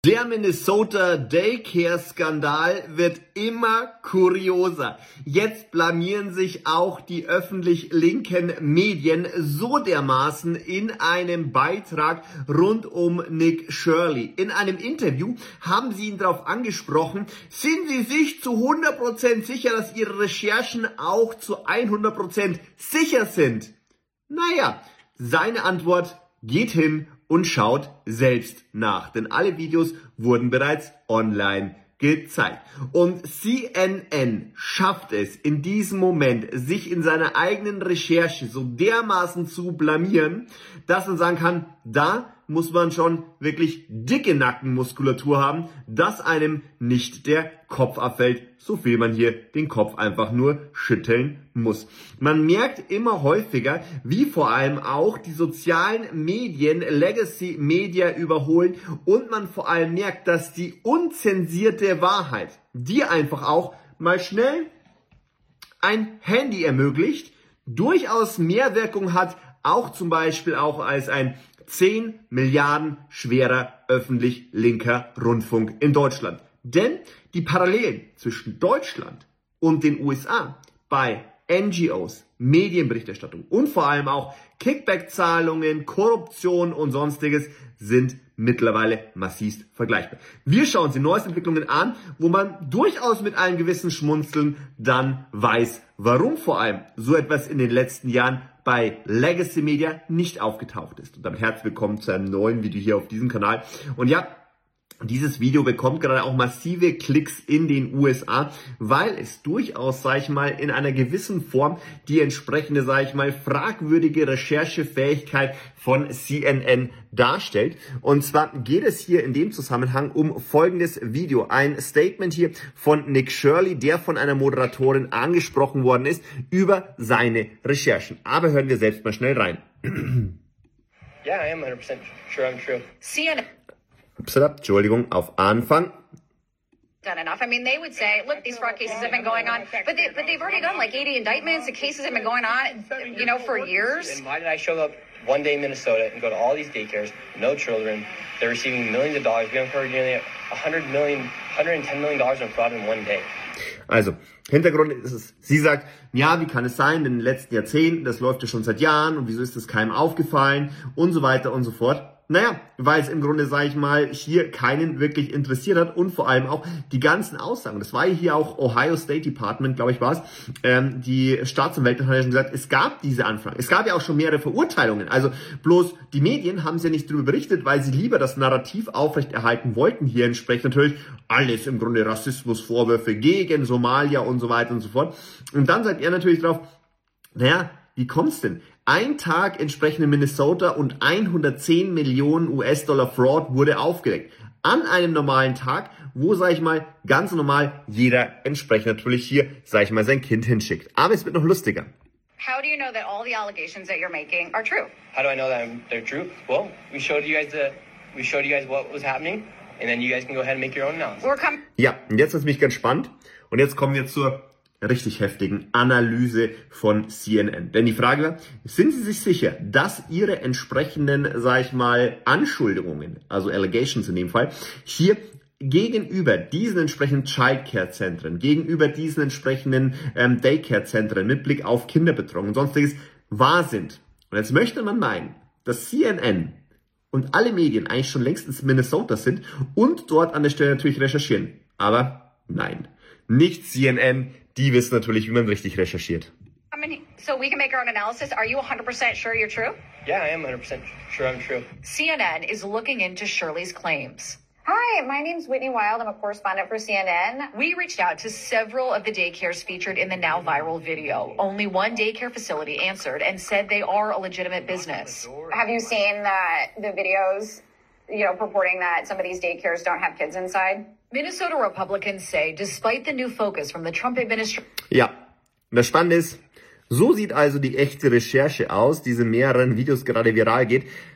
Der Minnesota Daycare-Skandal wird immer kurioser. Jetzt blamieren sich auch die öffentlich-linken Medien so dermaßen in einem Beitrag rund um Nick Shirley. In einem Interview haben sie ihn darauf angesprochen, sind sie sich zu 100% sicher, dass ihre Recherchen auch zu 100% sicher sind? Naja, seine Antwort: geht hin und schaut selbst nach, denn alle Videos wurden bereits online gezeigt. Und CNN schafft es in diesem Moment, sich in seiner eigenen Recherche so dermaßen zu blamieren, dass man sagen kann, da muss man schon wirklich dicke Nackenmuskulatur haben, dass einem nicht der Kopf abfällt, so viel man hier den Kopf einfach nur schütteln muss. Man merkt immer häufiger, wie vor allem auch die sozialen Medien Legacy Media überholen und man vor allem merkt, dass die unzensierte Wahrheit, die einfach auch mal schnell ein Handy ermöglicht, durchaus mehr Wirkung hat, auch zum Beispiel auch als ein 10 Milliarden schwerer öffentlich-linker Rundfunk in Deutschland. Denn die Parallelen zwischen Deutschland und den USA bei NGOs, Medienberichterstattung und vor allem auch Kickback-Zahlungen, Korruption und sonstiges sind mittlerweile massiv vergleichbar. Wir schauen uns die neuesten Entwicklungen an, wo man durchaus mit einem gewissen Schmunzeln dann weiß, warum vor allem so etwas in den letzten Jahren bei Legacy Media nicht aufgetaucht ist. Und damit herzlich willkommen zu einem neuen Video hier auf diesem Kanal. Und ja, dieses Video bekommt gerade auch massive Klicks in den USA, weil es durchaus, sag ich mal, in einer gewissen Form die entsprechende, sag ich mal, fragwürdige Recherchefähigkeit von CNN darstellt. Und zwar geht es hier in dem Zusammenhang um folgendes Video. Ein Statement hier von Nick Shirley, der von einer Moderatorin angesprochen worden ist über seine Recherchen. Aber hören wir selbst mal schnell rein. Yeah, I am 100% sure I'm true. CNN. Entschuldigung, auf Anfang. Done enough. I mean, they would say, look, these fraud cases have been going on, but they've already done like 80 indictments. The cases have been going on, you know, for years. And why did I show up one day in Minnesota and go to all these daycares, no children? They're receiving millions of dollars. We uncovered nearly $110 million in fraud in one day. Also, Hintergrund ist es, sie sagt, ja, wie kann es sein, in den letzten Jahrzehnten, das läuft ja schon seit Jahren und wieso ist das keinem aufgefallen und so weiter und so fort. Naja, weil es im Grunde, sage ich mal, hier keinen wirklich interessiert hat und vor allem auch die ganzen Aussagen. Das war hier auch Ohio State Department, glaube ich, war es. Die Staatsanwältin hat ja schon gesagt, es gab diese Anfragen. Es gab ja auch schon mehrere Verurteilungen. Also bloß die Medien haben es ja nicht darüber berichtet, weil sie lieber das Narrativ aufrechterhalten wollten. Hier entspricht natürlich alles im Grunde Rassismusvorwürfe gegen Somalia und so weiter und so fort. Und dann sagt er natürlich drauf, naja, wie kommt's denn? Ein Tag entsprechend in Minnesota und 110 Millionen US-Dollar Fraud wurde aufgedeckt. An einem normalen Tag, wo, sag ich mal, ganz normal jeder entsprechend natürlich hier, sag ich mal, sein Kind hinschickt. Aber es wird noch lustiger. How do you know that all the allegations that you're making are true? How do I know that they're true? Well, we showed you guys what was happening, and then you guys can go ahead and make your own analysis. Ja, und jetzt ist es mich ganz spannend. Und jetzt kommen wir zur richtig heftigen Analyse von CNN. Denn die Frage war, sind Sie sich sicher, dass Ihre entsprechenden, sag ich mal, Anschuldigungen, also Allegations in dem Fall, hier gegenüber diesen entsprechenden Childcare-Zentren, gegenüber diesen entsprechenden Daycare-Zentren mit Blick auf Kinderbetreuung und sonstiges wahr sind? Und jetzt möchte man meinen, dass CNN und alle Medien eigentlich schon längst in Minnesota sind und dort an der Stelle natürlich recherchieren. Aber nein, nicht CNN. Die wissen natürlich, wie man richtig recherchiert. So we can make our own analysis. Are you 100% sure you're true? Yeah, I am 100% sure I'm true. CNN is looking into Shirley's claims. Hi, my name's Whitney Wild. I'm a correspondent for CNN. We reached out to several of the daycares featured in the now viral video. Only one daycare facility answered and said they are a legitimate business. Have you seen the videos, you know, purporting that some of these daycares don't have kids inside? Minnesota Republicans say, despite the new focus from the Trump administration... Ja, das Spannende ist, so sieht also die echte Recherche aus, die in mehreren Videos gerade viral geht.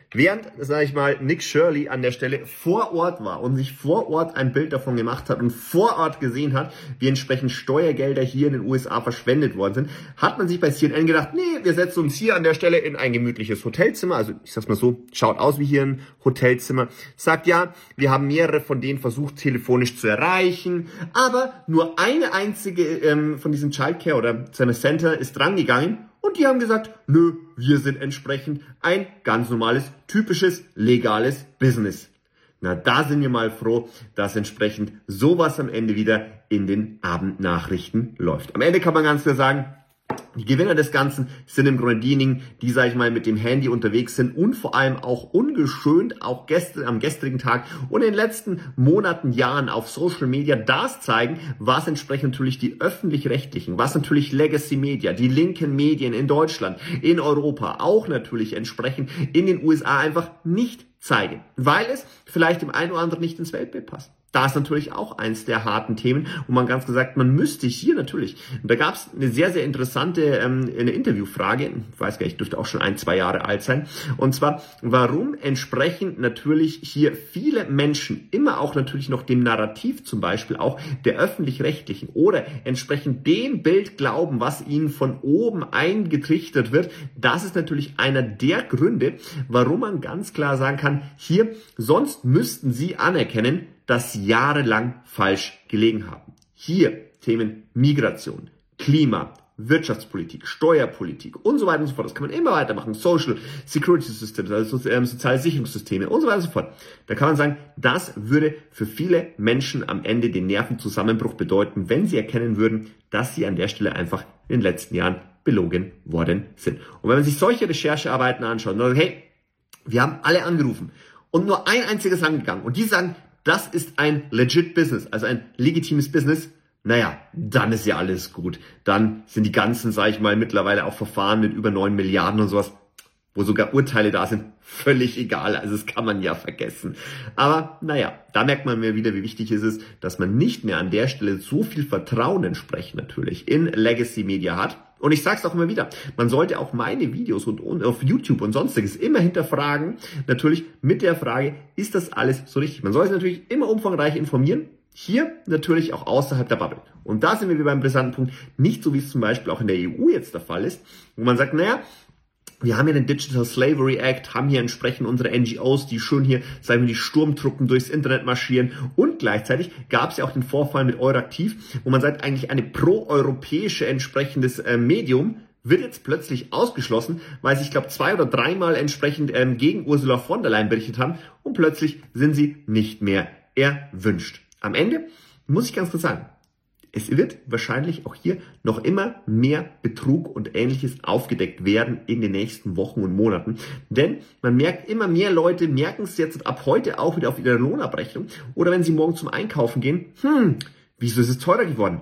Während, sage ich mal, Nick Shirley an der Stelle vor Ort war und sich vor Ort ein Bild davon gemacht hat und vor Ort gesehen hat, wie entsprechend Steuergelder hier in den USA verschwendet worden sind, hat man sich bei CNN gedacht, nee, wir setzen uns hier an der Stelle in ein gemütliches Hotelzimmer, also ich sag's mal so, schaut aus wie hier ein Hotelzimmer, sagt ja, wir haben mehrere von denen versucht telefonisch zu erreichen, aber nur eine einzige von diesem Childcare oder seinem Center ist drangegangen. Und die haben gesagt, nö, wir sind entsprechend ein ganz normales, typisches, legales Business. Na, da sind wir mal froh, dass entsprechend sowas am Ende wieder in den Abendnachrichten läuft. Am Ende kann man ganz klar sagen, die Gewinner des Ganzen sind im Grunde diejenigen, die, sag ich mal, mit dem Handy unterwegs sind und vor allem auch ungeschönt, auch am gestrigen Tag und in den letzten Monaten, Jahren auf Social Media das zeigen, was entsprechend natürlich die Öffentlich-Rechtlichen, was natürlich Legacy Media, die linken Medien in Deutschland, in Europa, auch natürlich entsprechend in den USA einfach nicht zeigen, weil es vielleicht dem einen oder anderen nicht ins Weltbild passt. Da ist natürlich auch eins der harten Themen, wo man ganz gesagt, man müsste hier natürlich, und da gab es eine sehr, sehr interessante eine Interviewfrage, ich weiß gar nicht, dürfte auch schon 1-2 Jahre alt sein, und zwar, warum entsprechend natürlich hier viele Menschen immer auch natürlich noch dem Narrativ zum Beispiel auch der Öffentlich-Rechtlichen oder entsprechend dem Bild glauben, was ihnen von oben eingetrichtert wird. Das ist natürlich einer der Gründe, warum man ganz klar sagen kann, hier, sonst müssten sie anerkennen, dass sie jahrelang falsch gelegen haben. Hier Themen Migration, Klima, Wirtschaftspolitik, Steuerpolitik und so weiter und so fort. Das kann man immer weitermachen. Social Security Systems, also soziale Sicherungssysteme und so weiter und so fort. Da kann man sagen, das würde für viele Menschen am Ende den Nervenzusammenbruch bedeuten, wenn sie erkennen würden, dass sie an der Stelle einfach in den letzten Jahren belogen worden sind. Und wenn man sich solche Recherchearbeiten anschaut und sagt, hey, wir haben alle angerufen und nur ein einziges angegangen und die sagen, das ist ein legit Business, also ein legitimes Business, naja, dann ist ja alles gut. Dann sind die ganzen, sag ich mal, mittlerweile auch Verfahren mit über 9 Milliarden und sowas, wo sogar Urteile da sind, völlig egal. Also das kann man ja vergessen. Aber naja, da merkt man mir wieder, wie wichtig es ist, dass man nicht mehr an der Stelle so viel Vertrauen entsprechend natürlich in Legacy Media hat. Und ich sage es auch immer wieder, man sollte auch meine Videos und auf YouTube und sonstiges immer hinterfragen, natürlich mit der Frage, ist das alles so richtig? Man soll sich natürlich immer umfangreich informieren, hier natürlich auch außerhalb der Bubble. Und da sind wir wieder beim brisanten Punkt, nicht so wie es zum Beispiel auch in der EU jetzt der Fall ist, wo man sagt, naja, wir haben ja den Digital Slavery Act, haben hier entsprechend unsere NGOs, die schön hier, sagen wir, die Sturmtruppen durchs Internet marschieren. Und gleichzeitig gab es ja auch den Vorfall mit Euraktiv, wo man sagt, eigentlich eine proeuropäische entsprechendes Medium wird jetzt plötzlich ausgeschlossen, weil sie, ich glaube, 2 oder 3 Mal entsprechend gegen Ursula von der Leyen berichtet haben und plötzlich sind sie nicht mehr erwünscht. Am Ende muss ich ganz kurz sagen, es wird wahrscheinlich auch hier noch immer mehr Betrug und Ähnliches aufgedeckt werden in den nächsten Wochen und Monaten. Denn man merkt, immer mehr Leute merken es jetzt ab heute auch wieder auf ihre Lohnabrechnung. Oder wenn sie morgen zum Einkaufen gehen, wieso ist es teurer geworden?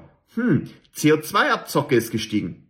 CO2-Abzocke ist gestiegen.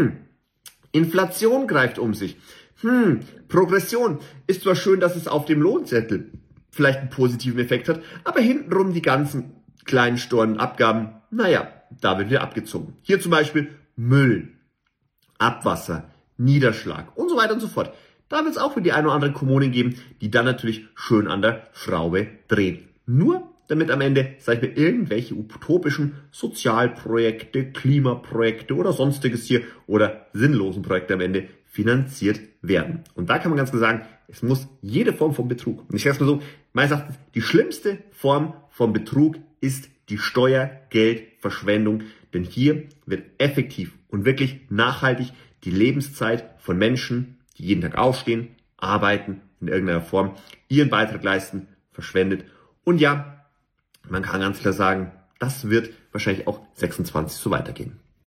Inflation greift um sich. Progression ist zwar schön, dass es auf dem Lohnzettel vielleicht einen positiven Effekt hat, aber hintenrum die ganzen kleinen Steuern und Abgaben, naja, da wird wieder abgezogen. Hier zum Beispiel Müll, Abwasser, Niederschlag und so weiter und so fort. Da wird es auch wieder die eine oder andere Kommunen geben, die dann natürlich schön an der Schraube drehen. Nur damit am Ende, sag ich mal, irgendwelche utopischen Sozialprojekte, Klimaprojekte oder sonstiges hier oder sinnlosen Projekte am Ende finanziert werden. Und da kann man ganz klar sagen, es muss jede Form von Betrug. Und ich sage es mal so, meines Erachtens, die schlimmste Form von Betrug ist die Steuergeldverschwendung. Denn hier wird effektiv und wirklich nachhaltig die Lebenszeit von Menschen, die jeden Tag aufstehen, arbeiten, in irgendeiner Form ihren Beitrag leisten, verschwendet. Und ja, man kann ganz klar sagen, das wird wahrscheinlich auch 26 so weitergehen.